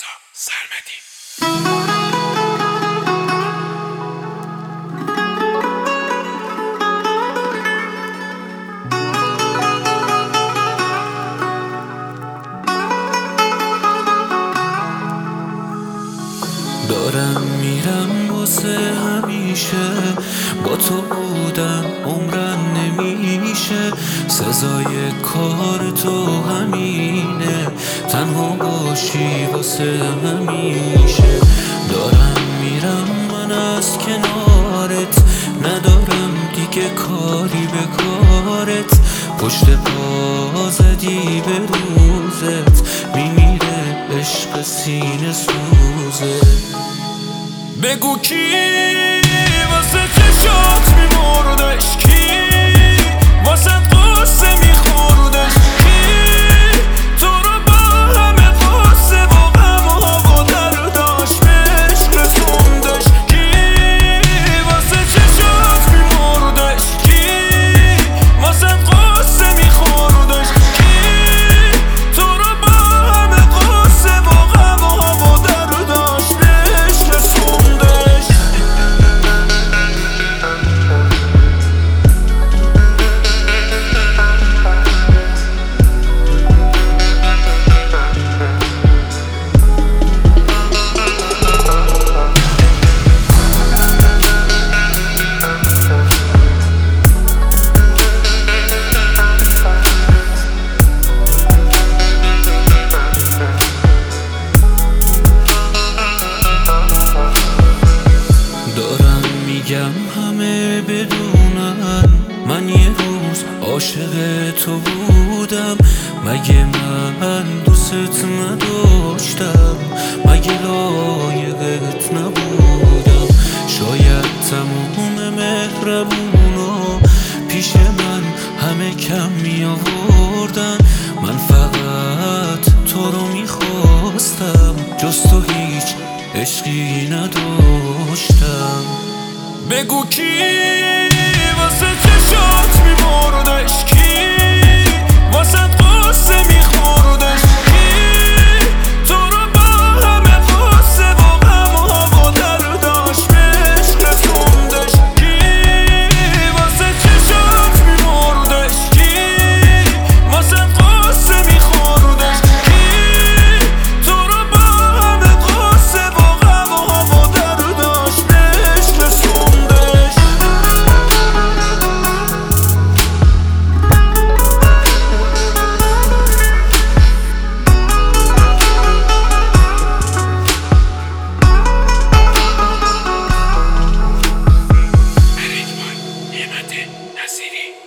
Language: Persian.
رضا سرمدی. دارم میرم واسه همیشه، با تو بودم عمرم نمیشه. سزای کار تو همینه، تنها باشی واسه همیشه. دارم میرم من از کنارت، ندارم دیگه کاری به کارت. پشت پا زدی به روزت، میمیره عشق سینه سوزه. بگو کی واسه چشات میمردش، کی واسه قصه میخوردش، کی تو رو با همه قصه و غم و درداش به عشق رسوندش، کی واسه چشات میمردش، کی واسه قصه میخوردش، کی تو رو با همه قصه و غم و درداش به عشق رسوندش. دارم میگم همه بدونن من یه روز عاشق تو بودم. مگه من دوست نداشتم؟ مگه لایقت نبودم؟ شاید تموم مهربونا پیش من همه کم می آوردن. من فقط تو رو میخواستم، جز تو هیچ عشقی نداشتم. بگو کی واسه چشات میمردش، کی واسه قصه میخوردش، کی تو رو با همه قصه و غم و درداش به عشق رسوندش، کی واسه چشات میمردش، کی واسه قصه میخوردش، کی تو رو با همه قصه و غم و درداش به عشق رسوندش. برید نعمت نصیری.